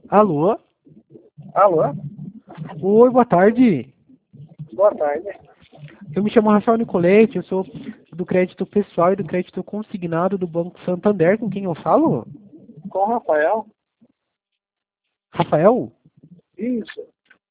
Alô? Alô? Oi, boa tarde. Boa tarde. Eu me chamo Rafael Nicoletti, eu sou do crédito pessoal e do crédito consignado do Banco Santander. Com quem eu falo? Com o Rafael? Rafael? Isso.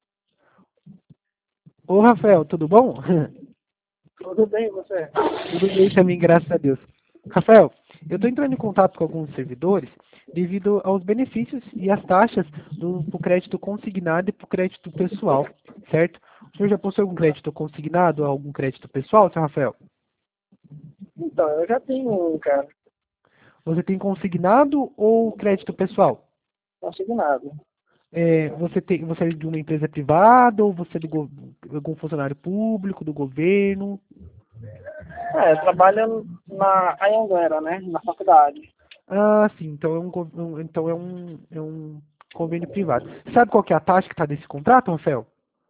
Ô, Rafael, tudo bom? Tudo bem, e você? Tudo bem também, graças a Deus. Rafael, eu estou entrando em contato com alguns servidores devido aos benefícios e as taxas pro crédito consignado e para o crédito pessoal, certo? O senhor já possui algum crédito consignado ou algum crédito pessoal, seu Rafael? Então, eu já tenho um, cara, Você tem consignado ou crédito pessoal? consignado. Você é de uma empresa privada ou você é algum funcionário público, do governo? Eu trabalho na Anhanguera, né? Na faculdade. Ah, sim, então é um convênio privado. Sabe qual que é a taxa que está desse contrato, Rafael?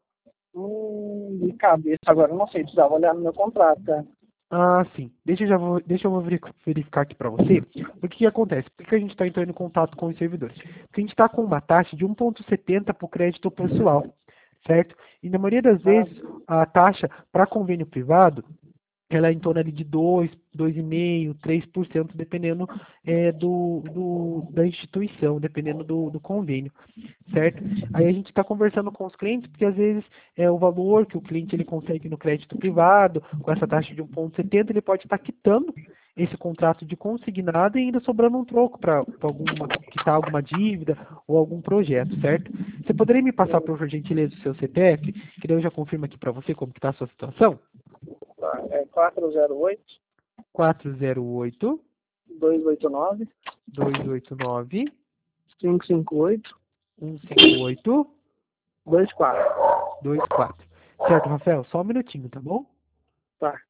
De cabeça agora, eu não sei, precisava olhar no meu contrato, cara. Ah, sim. Deixa eu verificar aqui para você. O que acontece? Por que a gente está entrando em contato com os servidores? Porque a gente está com uma taxa de 1,70 para o crédito pessoal, certo? E na maioria das Ah, vezes, a taxa para convênio privado ela é em torno ali de 2,5%, 3%, dependendo da instituição, dependendo do convênio, certo? Aí a gente está conversando com os clientes, porque às vezes o valor que o cliente ele consegue no crédito privado, com essa taxa de 1,70, ele pode estar quitando esse contrato de consignado e ainda sobrando um troco para quitar alguma dívida ou algum projeto, certo? Você poderia me passar, por gentileza, o seu CPF, que daí eu já confirmo aqui para você como que está a sua situação? tá. É 408 408 289 289 558 158 24. 24. Certo, Rafael? Só um minutinho, tá bom? Tá.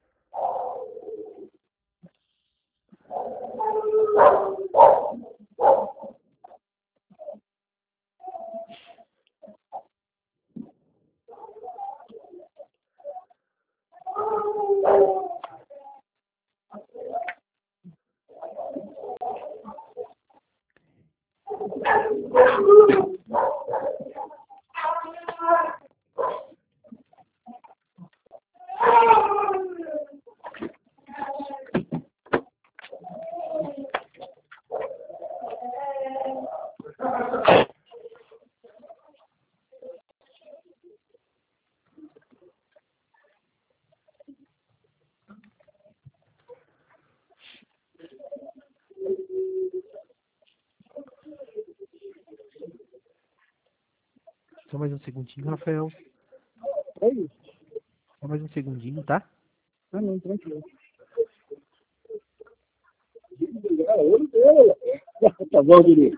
Só mais um segundinho, Rafael. É isso. Só mais um segundinho, tá? Ah, não, tranquilo. Tá bom, Guilherme.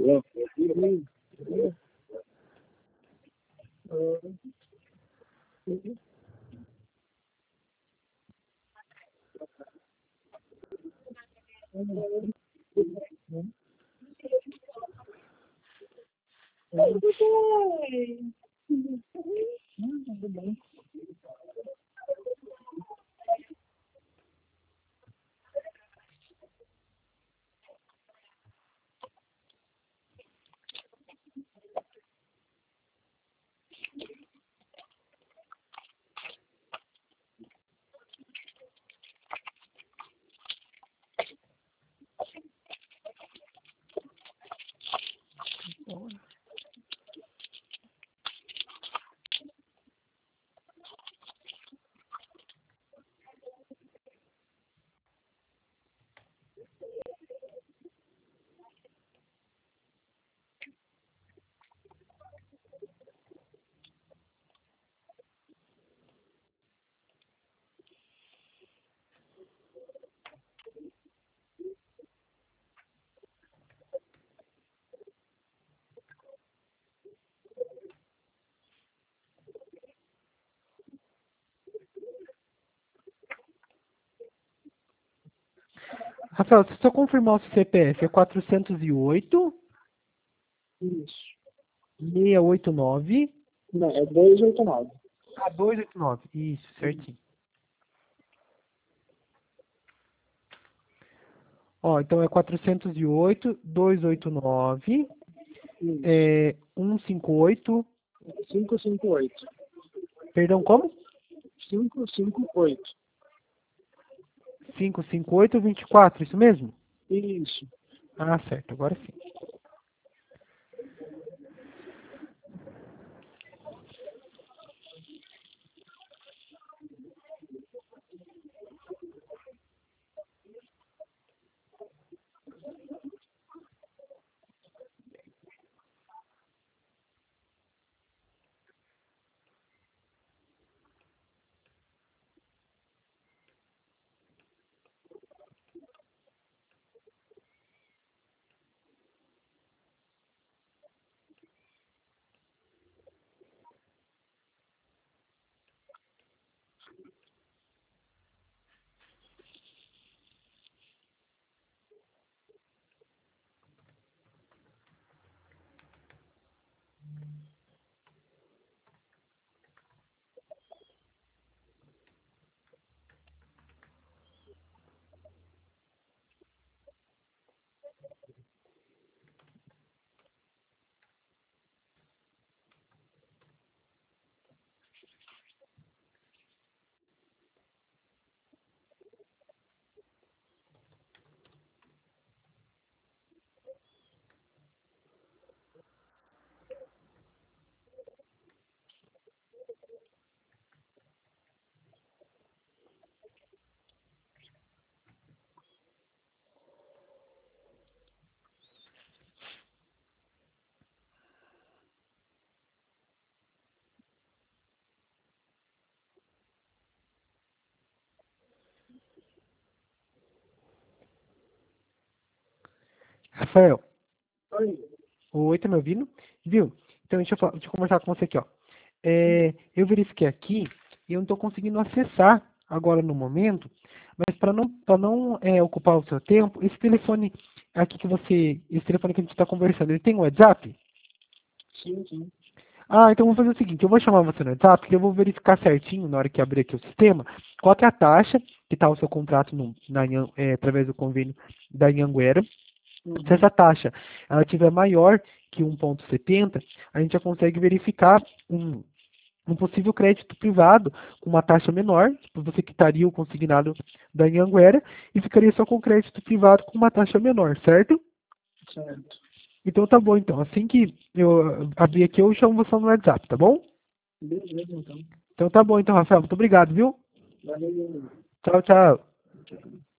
Rafael, se eu confirmar o seu CPF, é 408 Isso. 689 Não, é 289. 289. Isso, certinho. Ó, então é 408 289 É 158, 558. perdão, como? 558. 55824, isso mesmo? Isso. Ah, certo, agora sim. Rafael, Oi. oi, tá me ouvindo? Viu? Então, deixa eu conversar com você aqui, ó. Eu verifiquei aqui e eu não estou conseguindo acessar agora no momento, mas para não ocupar o seu tempo, esse telefone aqui esse telefone que a gente está conversando, ele tem um WhatsApp? Sim, sim. Ah, então vou fazer o seguinte, eu vou chamar você no WhatsApp, que eu vou verificar certinho na hora que abrir aqui o sistema, qual que é a taxa que está o seu contrato através do convênio da Anhanguera. Se essa taxa ela tiver maior que 1,70, a gente já consegue verificar um possível crédito privado com uma taxa menor, você quitaria o consignado da Anhanguera e ficaria só com crédito privado com uma taxa menor, certo? Certo. Então tá bom, então. Assim que eu abrir aqui, eu chamo você no WhatsApp, tá bom? Beleza, então. Então tá bom, então, Rafael. Muito obrigado, viu? Valeu. Tchau, tchau.